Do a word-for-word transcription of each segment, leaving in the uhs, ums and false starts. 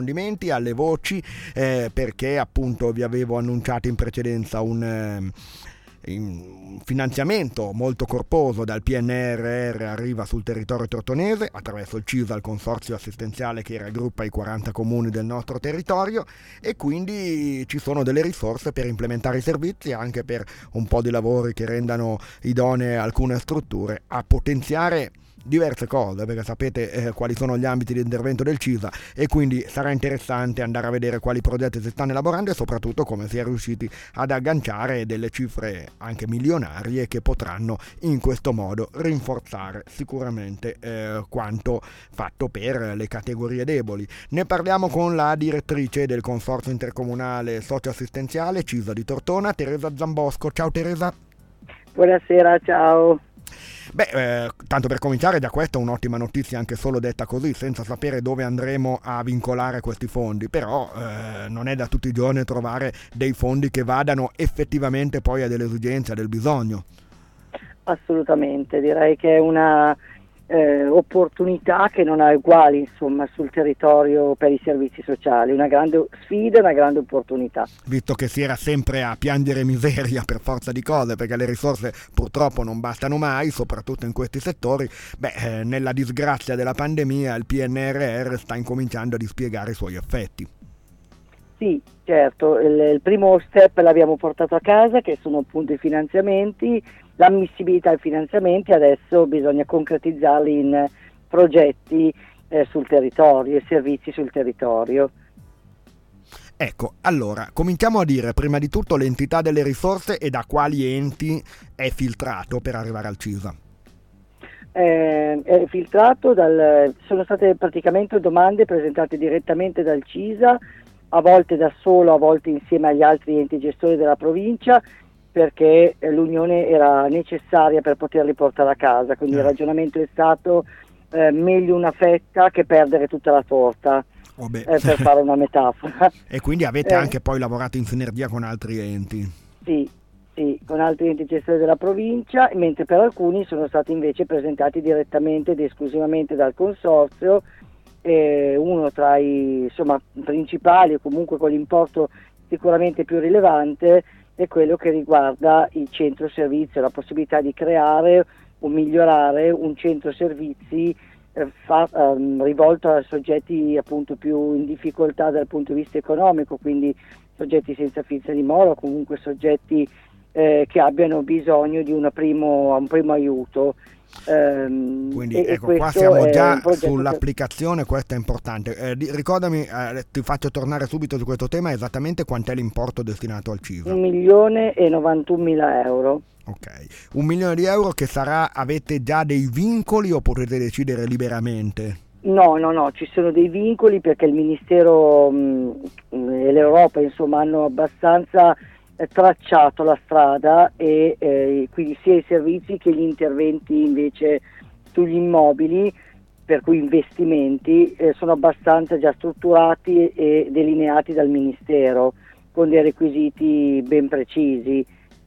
approfondimenti, alle voci, eh, perché appunto vi avevo annunciato in precedenza un eh, un finanziamento molto corposo dal P N R R arriva sul territorio tortonese attraverso il C I S A, il consorzio assistenziale che raggruppa i quaranta comuni del nostro territorio, e quindi ci sono delle risorse per implementare i servizi, anche per un po' di lavori che rendano idonee alcune strutture a potenziare diverse cose, perché sapete eh, quali sono gli ambiti di intervento del C I S A, e quindi sarà interessante andare a vedere quali progetti si stanno elaborando e soprattutto come si è riusciti ad agganciare delle cifre anche milionarie che potranno in questo modo rinforzare sicuramente eh, quanto fatto per le categorie deboli. Ne parliamo con la direttrice del Consorzio Intercomunale Socioassistenziale C I S A di Tortona, Teresa Zambosco. Ciao Teresa. Buonasera, ciao. Beh, eh, tanto per cominciare, già questa è un'ottima notizia, anche solo detta così, senza sapere dove andremo a vincolare questi fondi, però eh, non è da tutti i giorni trovare dei fondi che vadano effettivamente poi a delle esigenze, a del bisogno. Assolutamente, direi che è una eh, opportunità che non ha uguali, insomma, sul territorio per i servizi sociali, una grande sfida, una grande opportunità. Visto che si era sempre a piangere miseria per forza di cose, perché le risorse purtroppo non bastano mai, soprattutto in questi settori, beh, eh, nella disgrazia della pandemia il P N R R sta incominciando a dispiegare i suoi effetti. Sì, certo, il, il primo step l'abbiamo portato a casa, che sono appunto i finanziamenti, l'ammissibilità ai finanziamenti, adesso bisogna concretizzarli in progetti eh, sul territorio e servizi sul territorio. Ecco, allora, cominciamo a dire prima di tutto l'entità delle risorse e da quali enti è filtrato per arrivare al C I S A. Eh, è filtrato dal, sono state praticamente domande presentate direttamente dal C I S A, a volte da solo, a volte insieme agli altri enti gestori della provincia, perché l'unione era necessaria per poterli portare a casa, quindi eh. il ragionamento è stato eh, meglio una fetta che perdere tutta la torta, oh beh. Eh, per fare una metafora. E quindi avete eh. anche poi lavorato in sinergia con altri enti? Sì, sì, con altri enti gestori della provincia, mentre per alcuni sono stati invece presentati direttamente ed esclusivamente dal consorzio, eh, uno tra i insomma, principali o comunque con l'importo sicuramente più rilevante è quello che riguarda il centro servizi, la possibilità di creare o migliorare un centro servizi eh, fa, um, rivolto a soggetti appunto più in difficoltà dal punto di vista economico, quindi soggetti senza fissa dimora o comunque soggetti eh, che abbiano bisogno di una primo, un primo aiuto. Um, Quindi e, ecco, e qua siamo già progetto sull'applicazione, questo è importante. Eh, ricordami, eh, ti faccio tornare subito su questo tema, esattamente quant'è l'importo destinato al C I S A? Un milione e novantunmila euro. Ok, un milione di euro che sarà, avete già dei vincoli o potete decidere liberamente? No, no, no, ci sono dei vincoli perché il Ministero mh, e l'Europa insomma hanno abbastanza tracciato la strada e eh, quindi sia i servizi che gli interventi invece sugli immobili, per cui investimenti, eh, sono abbastanza già strutturati e delineati dal Ministero con dei requisiti ben precisi.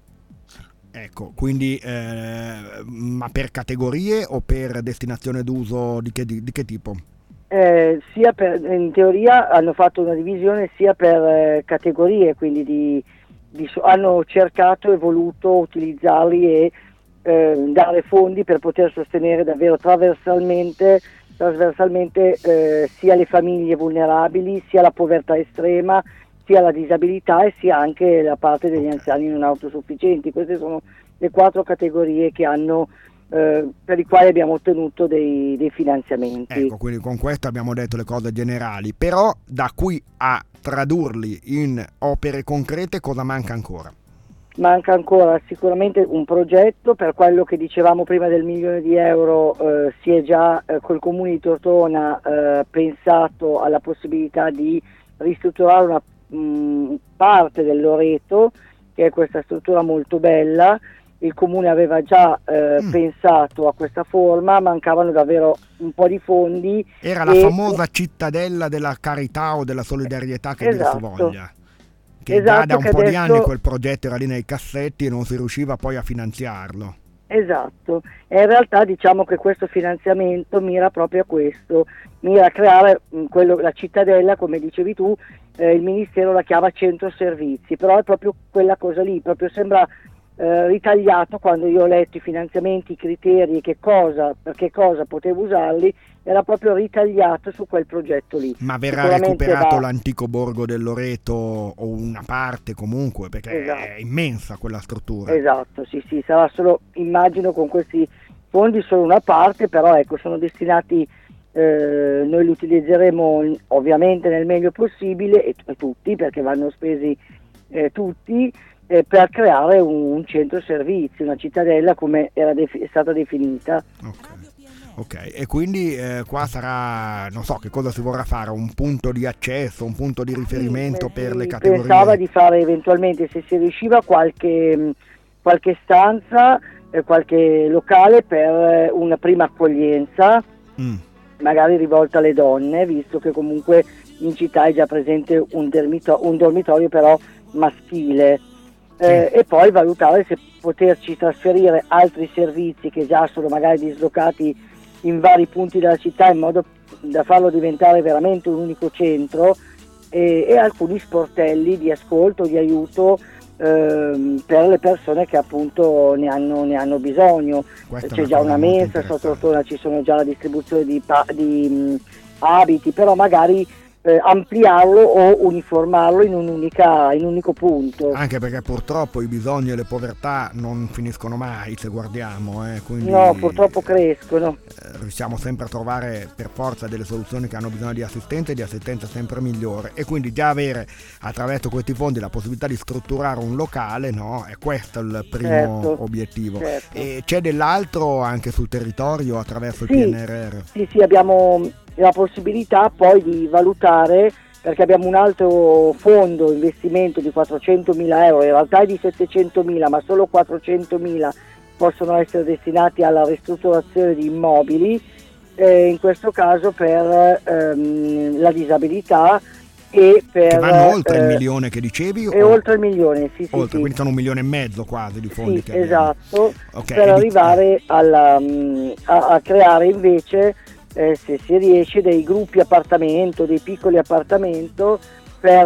Ecco, quindi eh, ma per categorie o per destinazione d'uso di che, di, di che tipo? Eh, sia per, in teoria hanno fatto una divisione sia per eh, categorie, quindi di Di, hanno cercato e voluto utilizzarli e eh, dare fondi per poter sostenere davvero trasversalmente, trasversalmente eh, sia le famiglie vulnerabili, sia la povertà estrema, sia la disabilità e sia anche la parte degli anziani non autosufficienti. Queste sono le quattro categorie che hanno Eh, per i quali abbiamo ottenuto dei, dei finanziamenti. Ecco, quindi con questo abbiamo detto le cose generali, però da qui a tradurli in opere concrete cosa manca ancora? Manca ancora sicuramente un progetto, per quello che dicevamo prima del milione di euro, eh, si è già eh, col Comune di Tortona eh, pensato alla possibilità di ristrutturare una mh, parte del Loreto, che è questa struttura molto bella. Il Comune aveva già eh, mm. pensato a questa forma, mancavano davvero un po' di fondi. Era la famosa cittadella della carità o della solidarietà, che esatto. dir si voglia. Che esatto, da, da un che po' adesso... di anni quel progetto era lì nei cassetti e non si riusciva poi a finanziarlo. Esatto, e in realtà diciamo che questo finanziamento mira proprio a questo, mira a creare mh, quello, la cittadella, come dicevi tu, eh, il Ministero la chiama centro servizi, però è proprio quella cosa lì, proprio sembra eh, ritagliato. Quando io ho letto i finanziamenti, i criteri e che cosa, per che cosa potevo usarli, era proprio ritagliato su quel progetto lì. Ma verrà Sicuramente recuperato va... l'antico borgo del Loreto o una parte comunque, perché Esatto. è immensa quella struttura. Esatto, sì, sì, sarà solo, immagino, con questi fondi solo una parte, però ecco, sono destinati, eh, noi li utilizzeremo ovviamente nel meglio possibile, e, e tutti, perché vanno spesi eh, tutti, eh, per creare un, un centro servizi, una cittadella come era def- è stata definita. Ok. Ok, e quindi eh, qua sarà, non so che cosa si vorrà fare, un punto di accesso, un punto di riferimento Sì, per si le categorie. pensava di fare eventualmente, se si riusciva, qualche, qualche stanza, eh, qualche locale per eh, una prima accoglienza, Mm. magari rivolta alle donne, visto che comunque in città è già presente un, dermito- un dormitorio però maschile. Eh, e poi valutare se poterci trasferire altri servizi che già sono magari dislocati in vari punti della città, in modo da farlo diventare veramente un unico centro, e, e alcuni sportelli di ascolto, di aiuto ehm, per le persone che appunto ne hanno, ne hanno bisogno. Questa è C'è una già cosa una molto mensa, interessante. sotto Ortona ci sono già la distribuzione di, pa- di mh, abiti, però magari eh, ampliarlo o uniformarlo in, un'unica, in un unico punto. Anche perché purtroppo i bisogni e le povertà non finiscono mai, se guardiamo, eh, quindi No, purtroppo crescono. eh, riusciamo sempre a trovare per forza delle soluzioni che hanno bisogno di assistenza e di assistenza sempre migliore, e quindi già avere attraverso questi fondi la possibilità di strutturare un locale, no? È questo il primo Certo, obiettivo. certo. E c'è dell'altro anche sul territorio attraverso il Sì, P N R R? sì, sì, abbiamo la possibilità poi di valutare, perché abbiamo un altro fondo investimento di quattrocentomila euro, in realtà è di settecentomila, ma solo quattrocentomila possono essere destinati alla ristrutturazione di immobili, eh, in questo caso per ehm, la disabilità e per... Che vanno oltre eh, il milione che dicevi? E o... oltre il milione, sì, sì, Oltre, sì. quindi sono un milione e mezzo quasi di fondi Sì, che abbiamo. esatto, Ok, per e di- arrivare alla, mh, a, a creare invece, eh, se si riesce, dei gruppi appartamento, dei piccoli appartamento per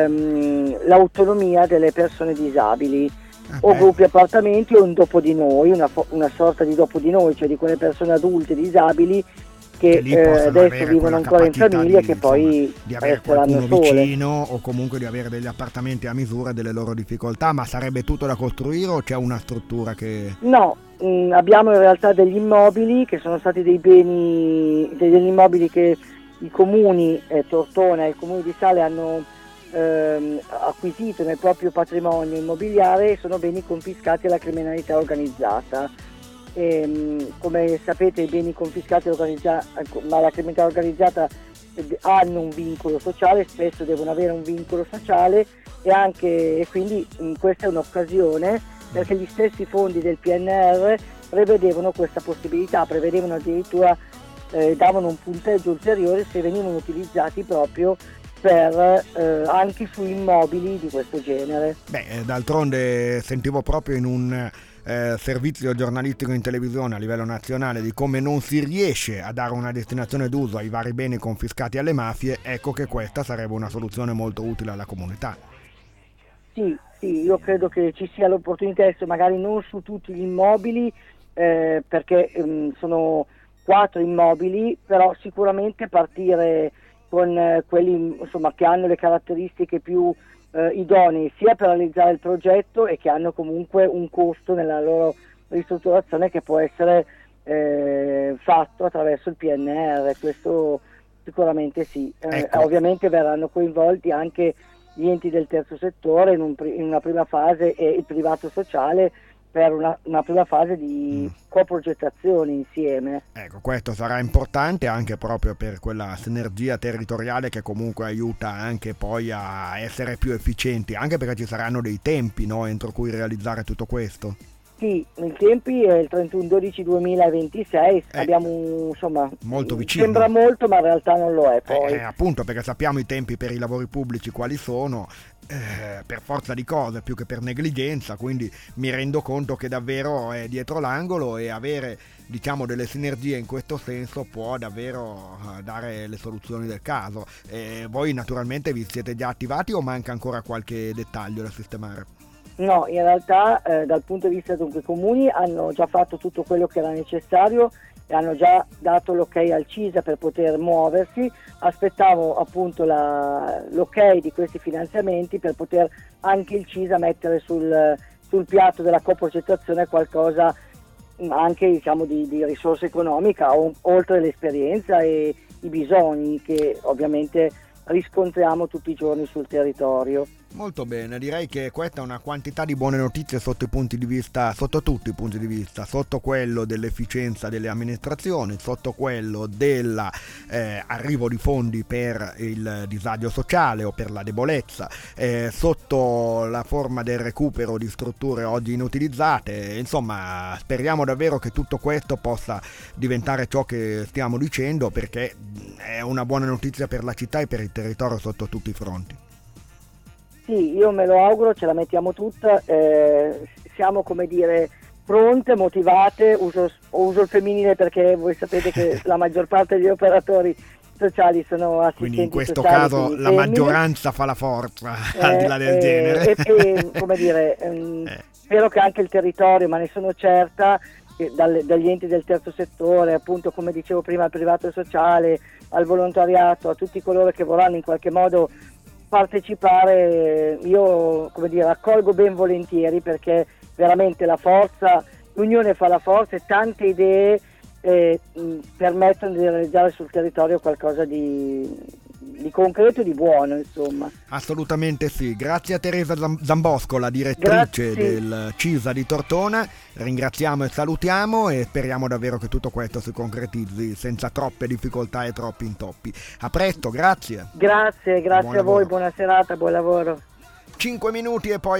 ehm, l'autonomia delle persone disabili, Ah, o beh. gruppi appartamenti o un dopo di noi, una, fo- una sorta di dopo di noi, cioè di quelle persone adulte disabili che Che lì eh, possano adesso avere vivono quella ancora in capacità famiglia, di, che insomma, poi di avere resteranno qualcuno sole. vicino, o comunque di avere degli appartamenti a misura delle loro difficoltà. Ma sarebbe tutto da costruire o c'è una struttura che... No, mh, abbiamo in realtà degli immobili che sono stati dei beni, degli immobili che i comuni, eh, Tortona e il comune di Sale, hanno ehm, acquisito nel proprio patrimonio immobiliare, e sono beni confiscati alla criminalità organizzata. E, mh, come sapete, i beni confiscati organizza- ma la criminalità organizzata eh, hanno un vincolo sociale, spesso devono avere un vincolo sociale, e anche e quindi mh, questa è un'occasione, perché gli stessi fondi del P N R R prevedevano questa possibilità, prevedevano addirittura, eh, davano un punteggio ulteriore se venivano utilizzati proprio per eh, anche su immobili di questo genere. Beh, eh, d'altronde sentivo proprio in un eh, servizio giornalistico in televisione a livello nazionale di come non si riesce a dare una destinazione d'uso ai vari beni confiscati alle mafie. Ecco che questa sarebbe una soluzione molto utile alla comunità. Sì, sì, io credo che ci sia l'opportunità, adesso magari non su tutti gli immobili, eh, perché ehm, sono quattro immobili, però sicuramente partire con eh, quelli, insomma, che hanno le caratteristiche più eh, idonee sia per realizzare il progetto, e che hanno comunque un costo nella loro ristrutturazione che può essere eh, fatto attraverso il P N R R. Questo sicuramente sì. Eh, Ecco. Ovviamente verranno coinvolti anche gli enti del terzo settore in, un pri- in una prima fase, e il privato sociale per una, una prima fase di Mm. coprogettazione insieme. Ecco, questo sarà importante anche proprio per quella sinergia territoriale che comunque aiuta anche poi a essere più efficienti, anche perché ci saranno dei tempi, no, entro cui realizzare tutto questo. Sì, i tempi è il trentuno dodici duemilaventisei, Eh, abbiamo insomma, molto vicino. sembra molto ma in realtà non lo è poi. Eh, appunto, perché sappiamo i tempi per i lavori pubblici quali sono, eh, per forza di cose più che per negligenza, quindi mi rendo conto che davvero è dietro l'angolo e avere, diciamo, delle sinergie in questo senso può davvero eh, dare le soluzioni del caso. Eh, voi naturalmente vi siete già attivati o manca ancora qualche dettaglio da sistemare? No, in realtà eh, dal punto di vista dunque i comuni hanno già fatto tutto quello che era necessario e hanno già dato l'ok al CISA per poter muoversi. Aspettavo appunto la, l'ok di questi finanziamenti per poter anche il CISA mettere sul, sul piatto della coprogettazione qualcosa anche diciamo di, di risorsa economica o, oltre l'esperienza e i bisogni che ovviamente riscontriamo tutti i giorni sul territorio. Molto bene, direi che questa è una quantità di buone notizie sotto i punti di vista, sotto tutti i punti di vista, sotto quello dell'efficienza delle amministrazioni, sotto quello dell'arrivo eh, di fondi per il disagio sociale o per la debolezza, eh, sotto la forma del recupero di strutture oggi inutilizzate. Insomma, speriamo davvero che tutto questo possa diventare ciò che stiamo dicendo, perché è una buona notizia per la città e per il territorio sotto tutti i fronti. Sì, io me lo auguro, ce la mettiamo tutta, eh, siamo come dire pronte, motivate, uso, uso il femminile perché voi sapete che la maggior parte degli operatori sociali sono assistenti quindi in questo sociali, caso la femmine. Maggioranza fa la forza, eh, al di là del eh, genere. E, e, come dire, ehm, eh. spero che anche il territorio, ma ne sono certa, che dalle, dagli enti del terzo settore, appunto come dicevo prima, al privato sociale, al volontariato, a tutti coloro che vorranno in qualche modo partecipare, io come dire accolgo ben volentieri, perché veramente la forza, l'unione fa la forza e tante idee eh, mh, permettono di realizzare sul territorio qualcosa di, di concreto e di buono, insomma. Assolutamente sì, grazie a Teresa Zambosco, la direttrice Grazie. del CISA di Tortona, ringraziamo e salutiamo e speriamo davvero che tutto questo si concretizzi senza troppe difficoltà e troppi intoppi. A presto, grazie. Grazie, grazie Buon a voi, lavoro. buona serata, buon lavoro. cinque minuti e poi